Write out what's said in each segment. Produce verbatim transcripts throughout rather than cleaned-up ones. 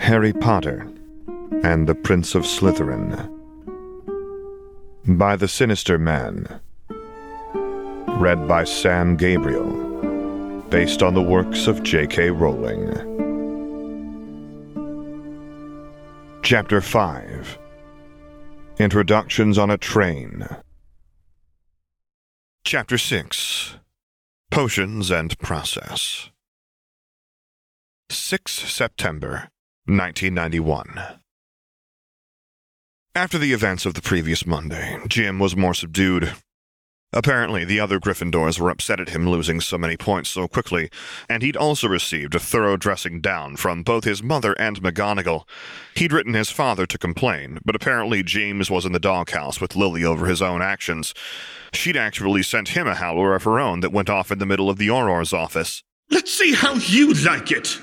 Harry Potter and the Prince of Slytherin by the Sinister Man. Read by Sam Gabriel, based on the works of J K Rowling. Chapter five. Introductions on a Train. Chapter six. Potions and Process. the sixth of September, nineteen ninety-one. After the events of the previous Monday, Jim was more subdued. Apparently, the other Gryffindors were upset at him losing so many points so quickly, and he'd also received a thorough dressing down from both his mother and McGonagall. He'd written his father to complain, but apparently James was in the doghouse with Lily over his own actions. She'd actually sent him a howler of her own that went off in the middle of the Auror's office. "Let's see how you like it!"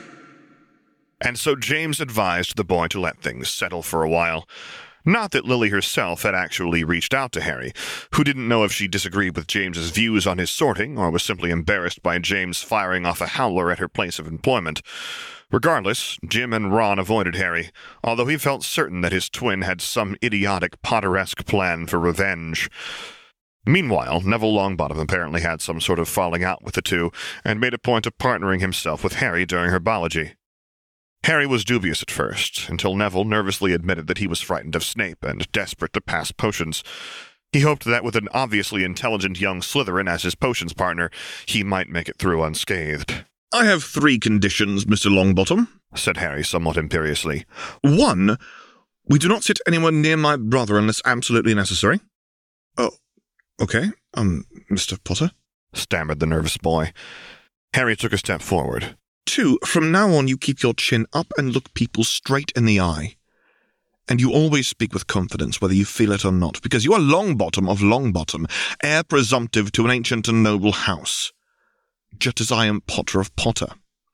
And so James advised the boy to let things settle for a while. Not that Lily herself had actually reached out to Harry, who didn't know if she disagreed with James's views on his sorting or was simply embarrassed by James firing off a howler at her place of employment. Regardless, Jim and Ron avoided Harry, although he felt certain that his twin had some idiotic Potter-esque plan for revenge. Meanwhile, Neville Longbottom apparently had some sort of falling out with the two, and made a point of partnering himself with Harry during herbology. Harry was dubious at first, until Neville nervously admitted that he was frightened of Snape and desperate to pass potions. He hoped that with an obviously intelligent young Slytherin as his potions partner, he might make it through unscathed. "I have three conditions, Mister Longbottom," said Harry somewhat imperiously. "One, we do not sit anywhere near my brother unless absolutely necessary." "Oh, okay, um, Mister Potter," stammered the nervous boy. Harry took a step forward. "Two, from now on you keep your chin up and look people straight in the eye. And you always speak with confidence, whether you feel it or not, because you are Longbottom of Longbottom, heir presumptive to an ancient and noble house, just as I am Potter of Potter.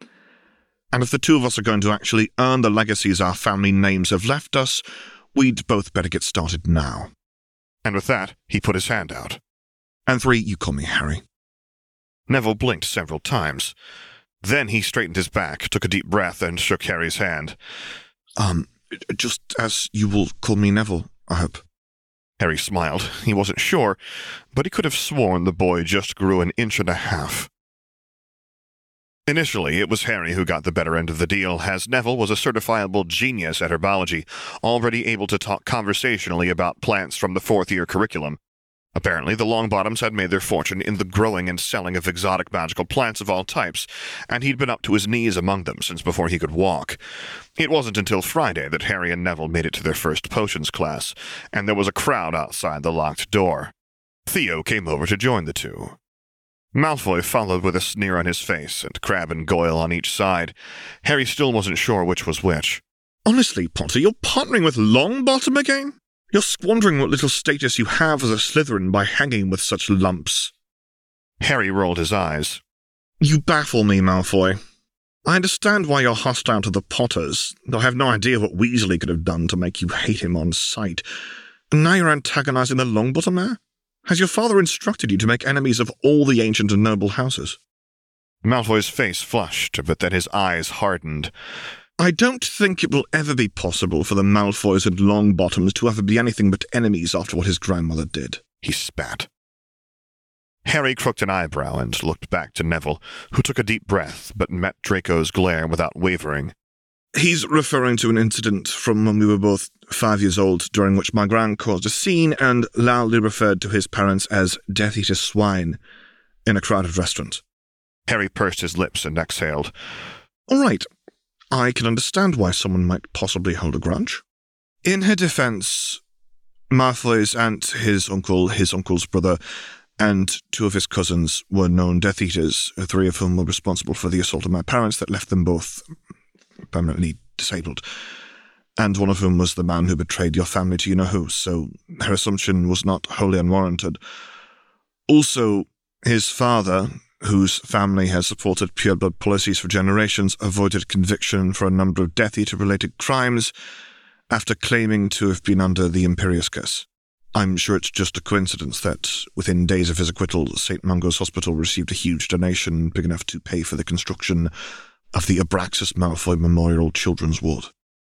And if the two of us are going to actually earn the legacies our family names have left us, we'd both better get started now." And with that, he put his hand out. "And three, you call me Harry." Neville blinked several times. Then he straightened his back, took a deep breath, and shook Harry's hand. Um, just as you will call me Neville, I hope." Harry smiled. He wasn't sure, but he could have sworn the boy just grew an inch and a half. Initially, it was Harry who got the better end of the deal, as Neville was a certifiable genius at herbology, already able to talk conversationally about plants from the fourth-year curriculum. Apparently, the Longbottoms had made their fortune in the growing and selling of exotic magical plants of all types, and he'd been up to his knees among them since before he could walk. It wasn't until Friday that Harry and Neville made it to their first potions class, and there was a crowd outside the locked door. Theo came over to join the two. Malfoy followed with a sneer on his face, and Crabbe and Goyle on each side. Harry still wasn't sure which was which. "Honestly, Potter, you're partnering with Longbottom again? You're squandering what little status you have as a Slytherin by hanging with such lumps." Harry rolled his eyes. "You baffle me, Malfoy. I understand why you're hostile to the Potters, though I have no idea what Weasley could have done to make you hate him on sight. And now you're antagonizing the Longbottom heir? Has your father instructed you to make enemies of all the ancient and noble houses?" Malfoy's face flushed, but then his eyes hardened. "I don't think it will ever be possible for the Malfoys and Longbottoms to ever be anything but enemies after what his grandmother did," he spat. Harry crooked an eyebrow and looked back to Neville, who took a deep breath but met Draco's glare without wavering. "He's referring to an incident from when we were both five years old, during which my gran caused a scene and loudly referred to his parents as Death Eater swine in a crowded restaurant." Harry pursed his lips and exhaled. "All right. I can understand why someone might possibly hold a grudge. In her defense, Malfoy's aunt, his uncle, his uncle's brother, and two of his cousins were known Death Eaters, three of whom were responsible for the assault on my parents that left them both permanently disabled, and one of whom was the man who betrayed your family to you-know-who, so her assumption was not wholly unwarranted. Also, his father, whose family has supported pureblood policies for generations, avoided conviction for a number of Death Eater-related crimes after claiming to have been under the Imperius Curse. I'm sure it's just a coincidence that, within days of his acquittal, Saint Mungo's Hospital received a huge donation big enough to pay for the construction of the Abraxas Malfoy Memorial Children's Ward."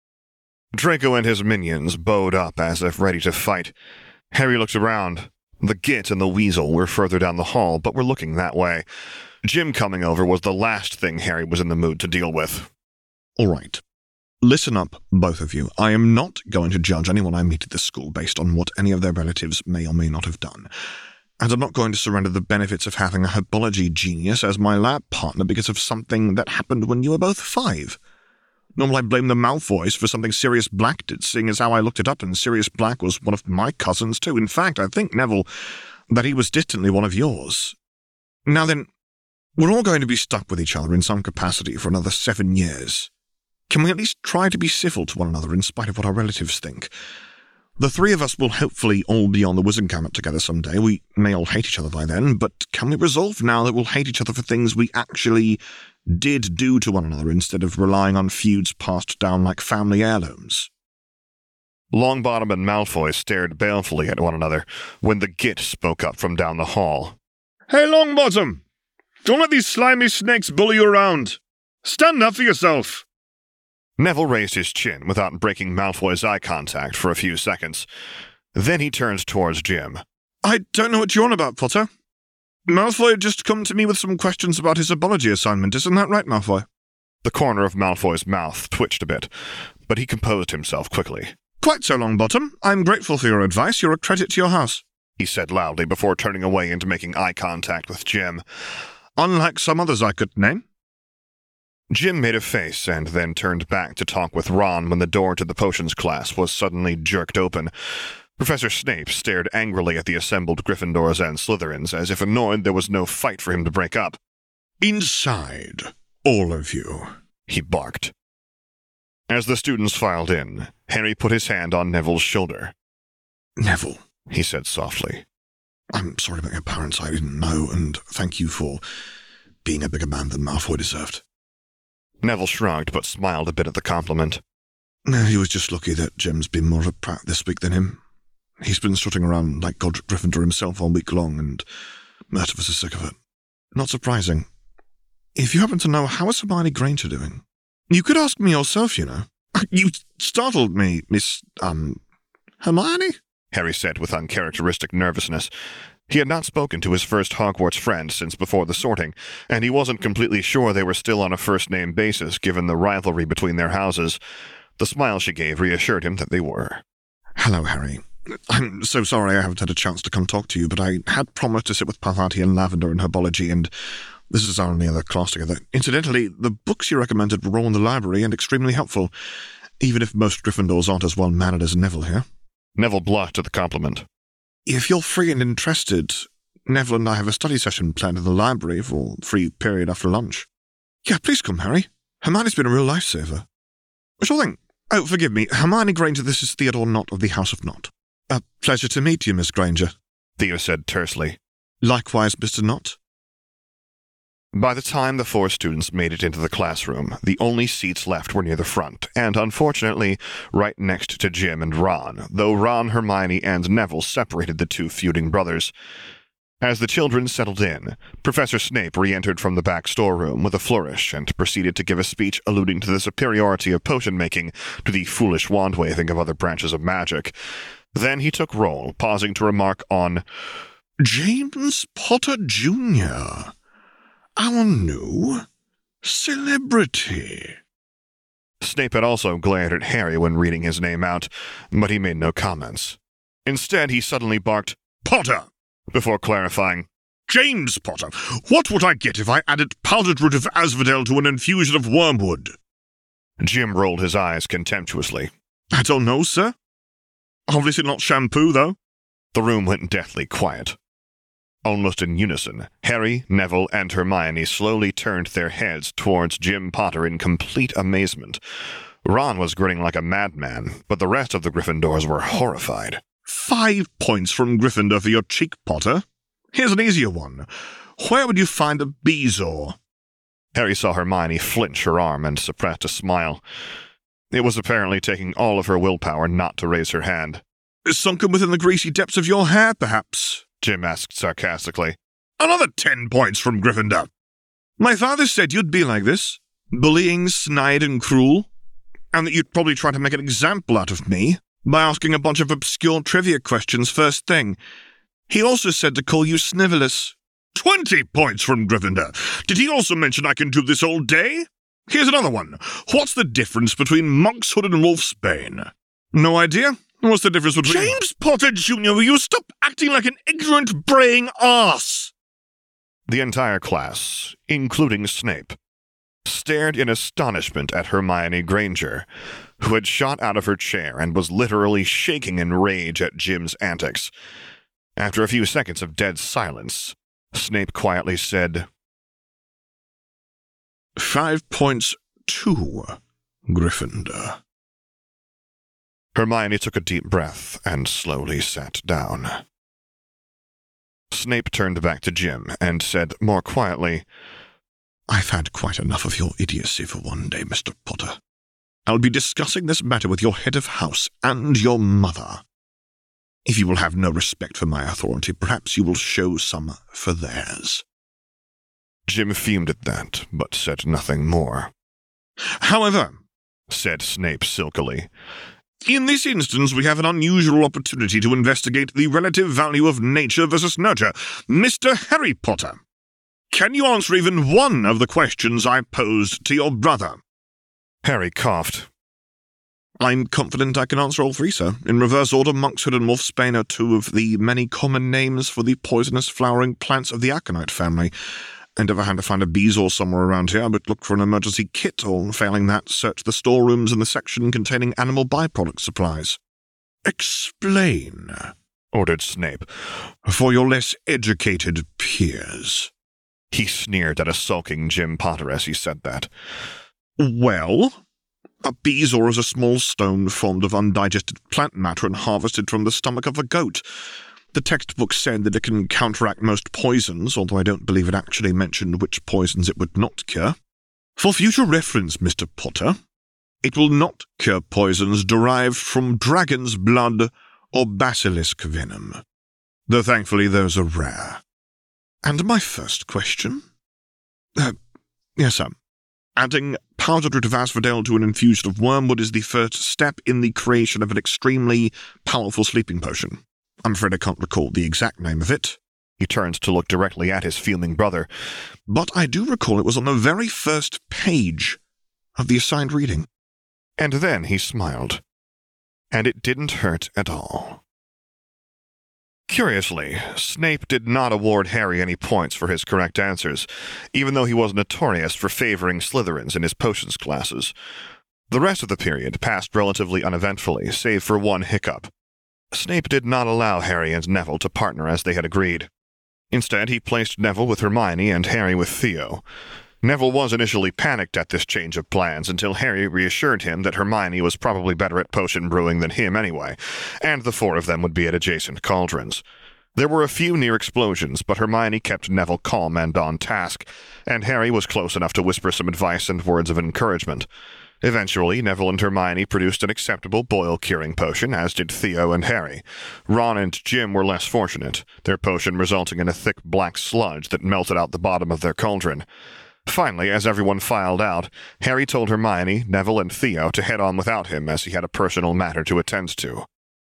Draco and his minions bowed up as if ready to fight. Harry looked around. The Git and the Weasel were further down the hall, but were looking that way. Jim coming over was the last thing Harry was in the mood to deal with. All right. Listen up, both of you. I am not going to judge anyone I meet at this school based on what any of their relatives may or may not have done. And I'm not going to surrender the benefits of having a herbology genius as my lab partner because of something that happened when you were both five. Nor will I blame the Malfoys for something Sirius Black did, seeing as how I looked it up and Sirius Black was one of my cousins too. In fact, I think, Neville, that he was distantly one of yours. Now then, we're all going to be stuck with each other in some capacity for another seven years. Can we at least try to be civil to one another in spite of what our relatives think? The three of us will hopefully all be on the Wizengamot together someday. We may all hate each other by then, but can we resolve now that we'll hate each other for things we actually did do to one another instead of relying on feuds passed down like family heirlooms? Longbottom and Malfoy stared balefully at one another when the Git spoke up from down the hall. Hey, Longbottom! Don't let these slimy snakes bully you around. Stand up for yourself. Neville raised his chin without breaking Malfoy's eye contact for a few seconds. Then he turns towards Jim. I don't know what you're on about, Potter. Malfoy had just come to me with some questions about his herbology assignment. Isn't that right, Malfoy? The corner of Malfoy's mouth twitched a bit, but he composed himself quickly. Quite so, Longbottom. I'm grateful for your advice. You're a credit to your house, he said loudly before turning away and making eye contact with Jim. Unlike some others I could name. Jim made a face and then turned back to talk with Ron when the door to the potions class was suddenly jerked open. Professor Snape stared angrily at the assembled Gryffindors and Slytherins, as if annoyed there was no fight for him to break up. Inside, all of you, he barked. As the students filed in, Harry put his hand on Neville's shoulder. Neville, he said softly. I'm sorry about your parents, I didn't know, and thank you for being a bigger man than Malfoy deserved. Neville shrugged, but smiled a bit at the compliment. He was just lucky that Jim's been more of a prat this week than him. He's been strutting around like Godric Gryffindor himself all week long, and most of us are sick of it. Not surprising. If you happen to know, how is Hermione Granger doing? You could ask me yourself, you know. You startled me, Miss, um, Hermione? Harry said with uncharacteristic nervousness. He had not spoken to his first Hogwarts friend since before the sorting, and he wasn't completely sure they were still on a first-name basis given the rivalry between their houses. The smile she gave reassured him that they were. Hello, Harry. I'm so sorry I haven't had a chance to come talk to you, but I had promised to sit with Parvati and Lavender in herbology, and this is our only other class together. Incidentally, the books you recommended were all in the library and extremely helpful, even if most Gryffindors aren't as well-mannered as Neville here. Neville blushed at the compliment. If you're free and interested, Neville and I have a study session planned in the library for a free period after lunch. Yeah, please come, Harry. Hermione's been a real lifesaver. Sure thing. Oh, forgive me. Hermione Granger, this is Theodore Nott of the House of Nott. A pleasure to meet you, Miss Granger, Theo said tersely. Likewise, Mister Nott. By the time the four students made it into the classroom, the only seats left were near the front, and unfortunately, right next to Jim and Ron, though Ron, Hermione, and Neville separated the two feuding brothers. As the children settled in, Professor Snape re-entered from the back storeroom with a flourish and proceeded to give a speech alluding to the superiority of potion-making to the foolish wand-waving of other branches of magic. Then he took roll, pausing to remark on James Potter Junior, our new celebrity. Snape had also glared at Harry when reading his name out, but he made no comments. Instead, he suddenly barked, Potter! Before clarifying, James Potter, what would I get if I added powdered root of asphodel to an infusion of wormwood? Jim rolled his eyes contemptuously. I don't know, sir. Obviously not shampoo, though. The room went deathly quiet. Almost in unison, Harry, Neville, and Hermione slowly turned their heads towards Jim Potter in complete amazement. Ron was grinning like a madman, but the rest of the Gryffindors were horrified. Five points from Gryffindor for your cheek, Potter. Here's an easier one. Where would you find a Bezoar? Harry saw Hermione flinch her arm and suppressed a smile. It was apparently taking all of her willpower not to raise her hand. Sunken within the greasy depths of your hair, perhaps? Jim asked sarcastically. Another ten points from Gryffindor. My father said you'd be like this, bullying, snide, and cruel. and that you'd probably try to make an example out of me by asking a bunch of obscure trivia questions first thing. He also said to call you Snivelus. Twenty points from Gryffindor. Did he also mention I can do this all day? Here's another one. What's the difference between Monkshood and Wolfsbane? No idea. What's the difference between... James Potter Junior, will you stop acting like an ignorant, braying arse? The entire class, including Snape, stared in astonishment at Hermione Granger, who had shot out of her chair and was literally shaking in rage at Jim's antics. After a few seconds of dead silence, Snape quietly said, Five points to Gryffindor. Hermione took a deep breath and slowly sat down. Snape turned back to Jim and said more quietly, I've had quite enough of your idiocy for one day, Mister Potter. I'll be discussing this matter with your head of house and your mother. If you will have no respect for my authority, perhaps you will show some for theirs. Jim fumed at that, but said nothing more. However, said Snape silkily, in this instance we have an unusual opportunity to investigate the relative value of nature versus nurture. Mister Harry Potter, can you answer even one of the questions I posed to your brother? Harry coughed. I'm confident I can answer all three, sir. In reverse order, Monkshood and Wolfsbane are two of the many common names for the poisonous flowering plants of the aconite family. And if I had to find a Bezoar somewhere around here, I would look for an emergency kit, or failing that, search the storerooms in the section containing animal byproduct supplies. Explain, ordered Snape, for your less educated peers. He sneered at a sulking Jim Potter as he said that. Well, a Bezoar is a small stone formed of undigested plant matter and harvested from the stomach of a goat. The textbook said that it can counteract most poisons, although I don't believe it actually mentioned which poisons it would not cure. For future reference, Mister Potter, it will not cure poisons derived from dragon's blood or basilisk venom, though thankfully those are rare. And my first question? Uh, yes, sir. Adding powdered root of asphodel to an infusion of wormwood is the first step in the creation of an extremely powerful sleeping potion. I'm afraid I can't recall the exact name of it. He turned to look directly at his fuming brother. But I do recall it was on the very first page of the assigned reading. And then he smiled. And it didn't hurt at all. Curiously, Snape did not award Harry any points for his correct answers, even though he was notorious for favoring Slytherins in his potions classes. The rest of the period passed relatively uneventfully, save for one hiccup. Snape did not allow Harry and Neville to partner as they had agreed. Instead, he placed Neville with Hermione and Harry with Theo. Neville was initially panicked at this change of plans until Harry reassured him that Hermione was probably better at potion brewing than him anyway, and the four of them would be at adjacent cauldrons. There were a few near explosions, but Hermione kept Neville calm and on task, and Harry was close enough to whisper some advice and words of encouragement. Eventually, Neville and Hermione produced an acceptable boil-curing potion, as did Theo and Harry. Ron and Jim were less fortunate, their potion resulting in a thick black sludge that melted out the bottom of their cauldron. Finally, as everyone filed out, Harry told Hermione, Neville, and Theo to head on without him as he had a personal matter to attend to.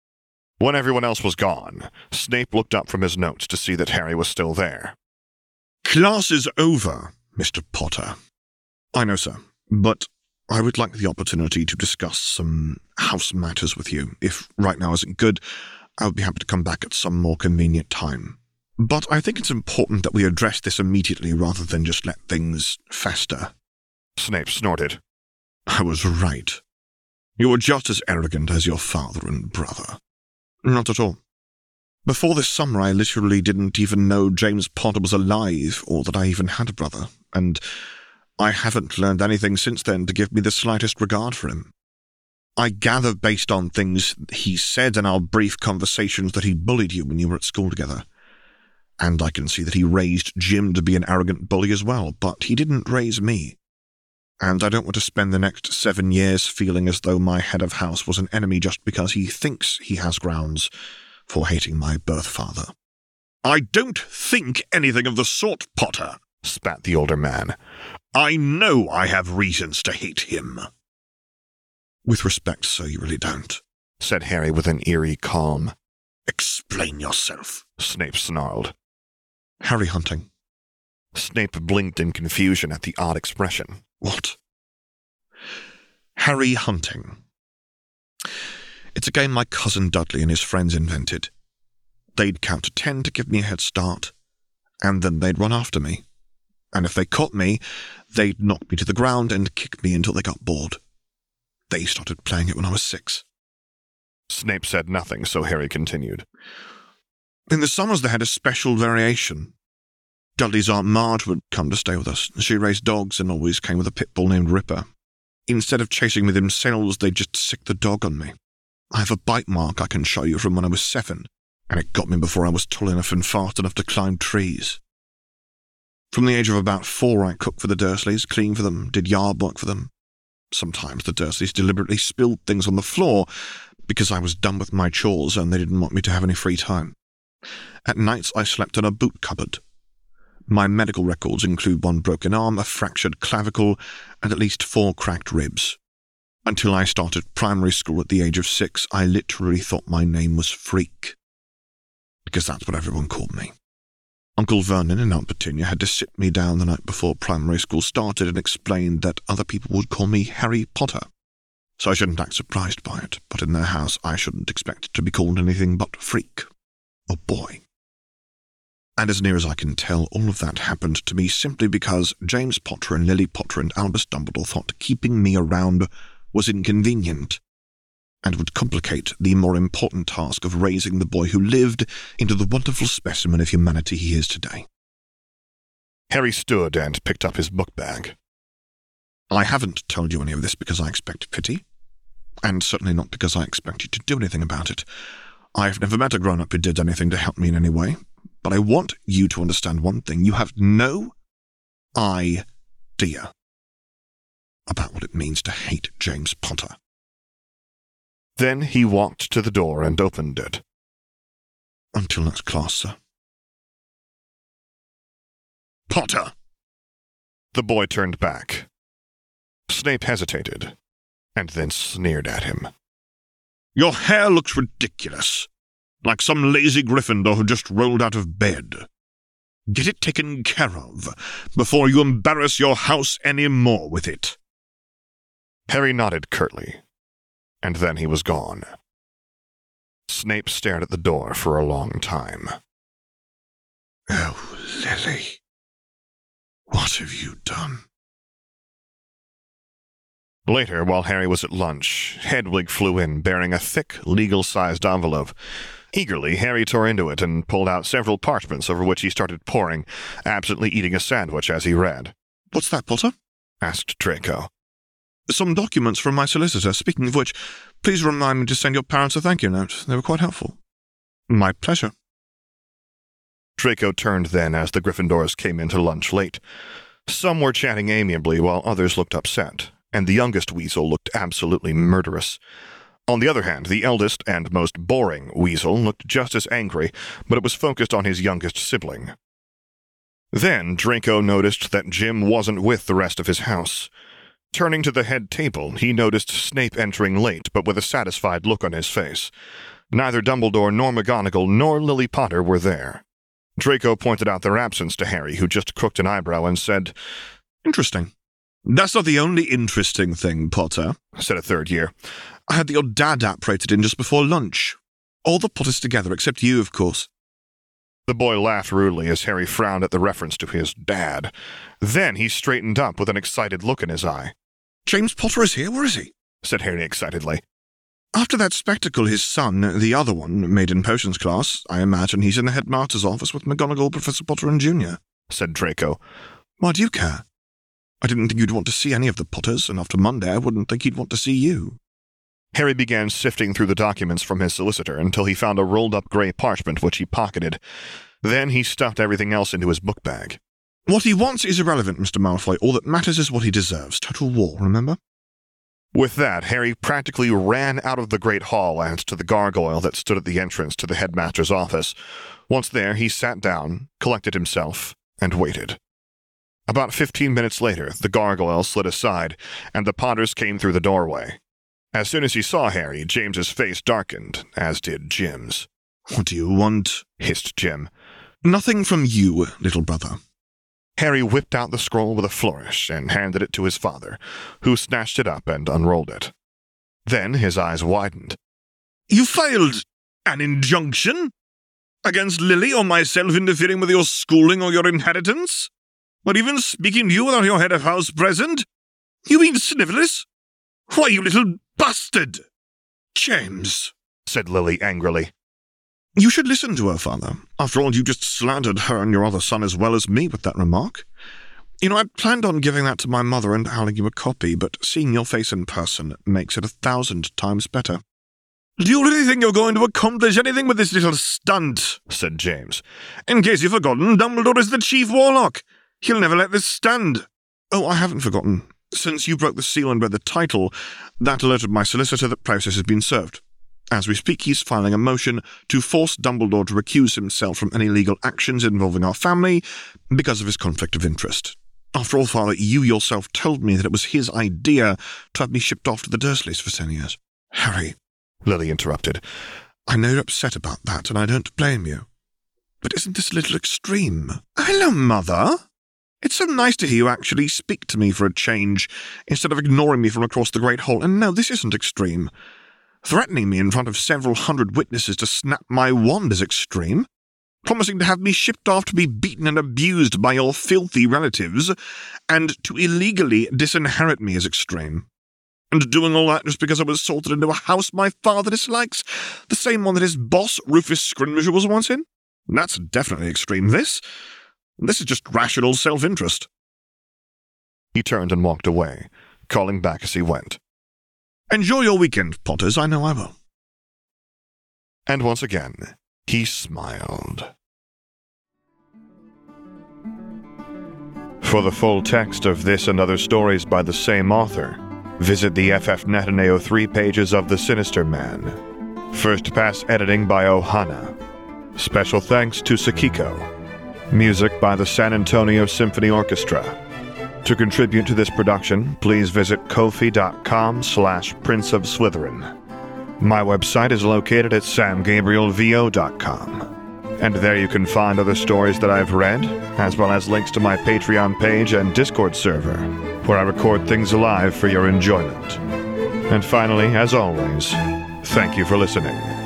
When everyone else was gone, Snape looked up from his notes to see that Harry was still there. Class is over, Mister Potter. I know, sir, but I would like the opportunity to discuss some house matters with you. If right now isn't good, I would be happy to come back at some more convenient time. But I think it's important that we address this immediately rather than just let things fester. Snape snorted. I was right. You were just as arrogant as your father and brother. Not at all. Before this summer, I literally didn't even know James Potter was alive or that I even had a brother, and I haven't learned anything since then to give me the slightest regard for him. I gather based on things he said in our brief conversations that he bullied you when you were at school together. And I can see that he raised Jim to be an arrogant bully as well, but he didn't raise me. And I don't want to spend the next seven years feeling as though my head of house was an enemy just because he thinks he has grounds for hating my birth father. I don't think anything of the sort, Potter, spat the older man. I know I have reasons to hate him. With respect, sir, you really don't, said Harry with an eerie calm. Explain yourself, Snape snarled. Harry Hunting. Snape blinked in confusion at the odd expression. What? Harry Hunting. It's a game my cousin Dudley and his friends invented. They'd count to ten to give me a head start, and then they'd run after me. And if they caught me, they'd knock me to the ground and kick me until they got bored. They started playing it when I was six. Snape said nothing, so Harry continued. In the summers they had a special variation. Dudley's Aunt Marge would come to stay with us. She raised dogs and always came with a pit bull named Ripper. Instead of chasing me themselves, they'd just sick the dog on me. I have a bite mark I can show you from when I was seven, and it got me before I was tall enough and fast enough to climb trees. From the age of about four, I cooked for the Dursleys, cleaned for them, did yard work for them. Sometimes the Dursleys deliberately spilled things on the floor because I was done with my chores and they didn't want me to have any free time. At nights, I slept in a boot cupboard. My medical records include one broken arm, a fractured clavicle, and at least four cracked ribs. Until I started primary school at the age of six, I literally thought my name was Freak, because that's what everyone called me. Uncle Vernon and Aunt Petunia had to sit me down the night before primary school started and explained that other people would call me Harry Potter. So I shouldn't act surprised by it, but in their house I shouldn't expect to be called anything but Freak, or boy. And as near as I can tell, all of that happened to me simply because James Potter and Lily Potter and Albus Dumbledore thought keeping me around was inconvenient, and would complicate the more important task of raising the boy who lived into the wonderful specimen of humanity he is today. Harry stood and picked up his book bag. I haven't told you any of this because I expect pity, and certainly not because I expect you to do anything about it. I've never met a grown-up who did anything to help me in any way, but I want you to understand one thing. You have no idea about what it means to hate James Potter. Then he walked to the door and opened it. Until next class, sir. Potter! The boy turned back. Snape hesitated, and then sneered at him. Your hair looks ridiculous, like some lazy Gryffindor who just rolled out of bed. Get it taken care of, before you embarrass your house any more with it. Harry nodded curtly, and then he was gone. Snape stared at the door for a long time. Oh, Lily, what have you done? Later, while Harry was at lunch, Hedwig flew in bearing a thick, legal-sized envelope. Eagerly, Harry tore into it and pulled out several parchments over which he started poring, absently eating a sandwich as he read. What's that, Potter? Asked Draco. Some documents from my solicitor. Speaking of which, please remind me to send your parents a thank you note. They were quite helpful. My pleasure. Draco turned then as the Gryffindors came in to lunch late. Some were chatting amiably while others looked upset, and the youngest Weasel looked absolutely murderous. On the other hand, the eldest and most boring Weasel looked just as angry, but it was focused on his youngest sibling. Then Draco noticed that Jim wasn't with the rest of his house. Turning to the head table, he noticed Snape entering late, but with a satisfied look on his face. Neither Dumbledore nor McGonagall nor Lily Potter were there. Draco pointed out their absence to Harry, who just crooked an eyebrow and said, Interesting. That's not the only interesting thing, Potter, said a third year. I had your dad apparated in just before lunch. All the Potters together, except you, of course. The boy laughed rudely as Harry frowned at the reference to his dad. Then he straightened up with an excited look in his eye. James Potter is here? Where is he? Said Harry excitedly. After that spectacle his son, the other one, made in potions class, I imagine he's in the headmaster's office with McGonagall, Professor Potter and Junior, said Draco. Why do you care? I didn't think you'd want to see any of the Potters, and after Monday I wouldn't think he'd want to see you. Harry began sifting through the documents from his solicitor until he found a rolled-up grey parchment which he pocketed. Then he stuffed everything else into his book bag. What he wants is irrelevant, Mister Malfoy. All that matters is what he deserves. Total war, remember? With that, Harry practically ran out of the Great Hall and to the gargoyle that stood at the entrance to the headmaster's office. Once there, he sat down, collected himself, and waited. About fifteen minutes later, the gargoyle slid aside, and the Potters came through the doorway. As soon as he saw Harry, James's face darkened, as did Jim's. "What do you want?" hissed Jim. "Nothing from you, little brother." Harry whipped out the scroll with a flourish and handed it to his father, who snatched it up and unrolled it. Then his eyes widened. "You filed an injunction? Against Lily or myself interfering with your schooling or your inheritance? Or even speaking to you without your head of house present? You mean Snivellus? Why, you little bastard!" "James," said Lily angrily. "you should listen to her, father. After all, you just slandered her and your other son as well as me with that remark. You know, I planned on giving that to my mother and howling you a copy, but seeing your face in person makes it a thousand times better." "Do you really think you're going to accomplish anything with this little stunt?" said James. "In case you've forgotten, Dumbledore is the chief warlock. He'll never let this stand." "Oh, I haven't forgotten. Since you broke the seal and read the title, that alerted my solicitor that process has been served. As we speak, he's filing a motion to force Dumbledore to recuse himself from any legal actions involving our family because of his conflict of interest. After all, Father, you yourself told me that it was his idea to have me shipped off to the Dursleys for ten years. Harry," Lily interrupted, "I know you're upset about that, and I don't blame you. But isn't this a little extreme?" "Hello, Mother. It's so nice to hear you actually speak to me for a change, instead of ignoring me from across the Great Hall. And no, this isn't extreme. Threatening me in front of several hundred witnesses to snap my wand is extreme. Promising to have me shipped off to be beaten and abused by your filthy relatives, and to illegally disinherit me is extreme. And doing all that just because I was sorted into a house my father dislikes, the same one that his boss, Rufus Scrimgeour, was once in? That's definitely extreme, this. This is just rational self-interest." He turned and walked away, calling back as he went, "Enjoy your weekend, Potters. I know I will." And once again, he smiled. For the full text of this and other stories by the same author, visit the F F Net and A O three pages of The Sinister Man. First pass editing by Ohana. Special thanks to Sakiko. Music by the San Antonio Symphony Orchestra. To contribute to this production, please visit ko-fi.com slash Prince of Slytherin. My website is located at sam gabriel v o dot com. And there you can find other stories that I've read, as well as links to my Patreon page and Discord server, where I record things live for your enjoyment. And finally, as always, thank you for listening.